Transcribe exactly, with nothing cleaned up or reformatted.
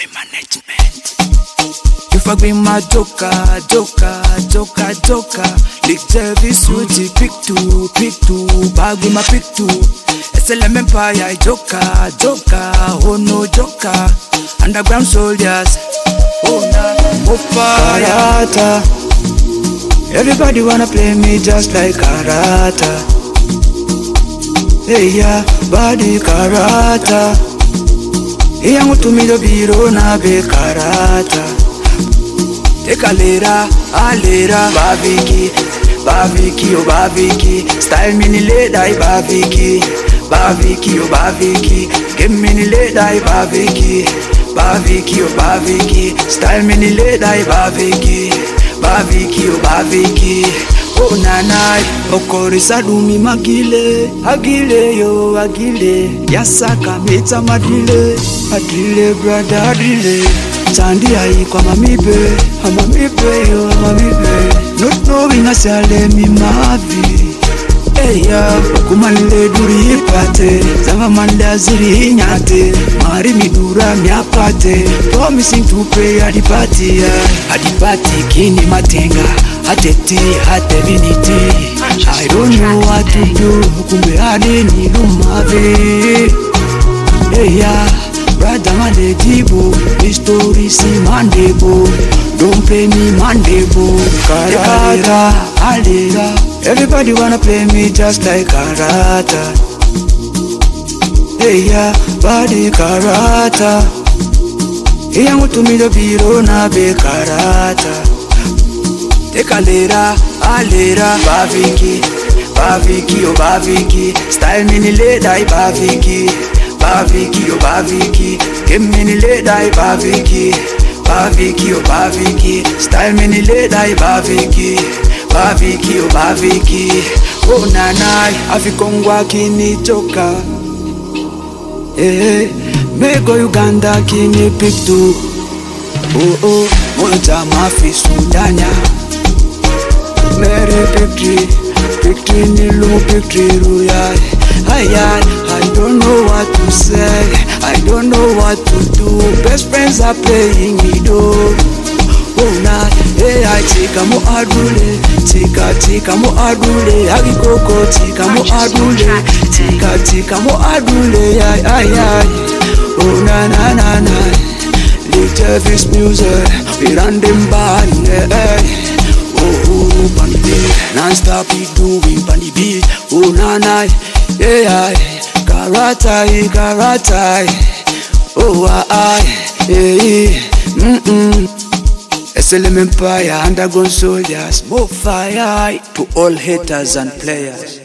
management. You fuck with my joker, joker, joker, joker. Lick Jervis, Rudy, pick two, pick two. Bag with my pick two. S L M Empire, joker, joker. Oh no, joker. Underground soldiers. Oh nah, oh fire. Everybody wanna play me just like karata. Hey yeah, body karata. Iyangu tumido biro na be karata. Take a lera, a lera. Baviki, baviki, oh baviki. Style mini leda, baviki. Baviki, oh baviki. Give mini leda, baviki. Baviki, oh baviki. Style mini leda, baviki. Baviki, oh baviki. Oh nanai, okori sadumi magile. Agile yo, agile. Yasaka meta madile. Adrile brother, adrile. Tandi ai kwa mamibe. Amamibe yo, amamibe. Not knowing us ale mi mavi. Hey ya, kumanile duri ipate. Zanga manda ziri nyate. Mari midura miapate. Promising to pay adipati ya. Adipati kini matenga. Ateti, atevinity. I don't know what to do. Kumbe ade ni lumave. Hey ya, brother mande jibo. This story si mandebo. Don't play me mandebo. Karata, alera. Everybody wanna play me just like karata. Hey ya, body karata. Iyangu tumido biro na be karata. Take a lera, a lera. Baviki, baviki, oh baviki. Style mini leda, baviki. Baviki, oh baviki. Give mini leda, baviki. Baviki, oh baviki. Style mini leda, baviki. Baviki, oh baviki. Oh nanai, afikongwa kini choka. Eh, mego Uganda kini pick two. Oh oh, moja mafi Sudania. Mary victory, victory nilu victory royal. Ayan, I don't know what to say, I don't know what to do. Best friends are playing me though. Oh nah, hey I tika mo adule, tika tika mo adule, agi koko tika mo adule, tika tika mo adule, ay ay ay. Oh na na na na, Lick Jervis music, we run them band, hey. Oh, bunny beat, non-stop we doing bunny beat. Oh, na na, yeah, karata, karata. Oh, I, yeah, mm mm. S L M Empire, underground soldiers, more fire to all haters and players.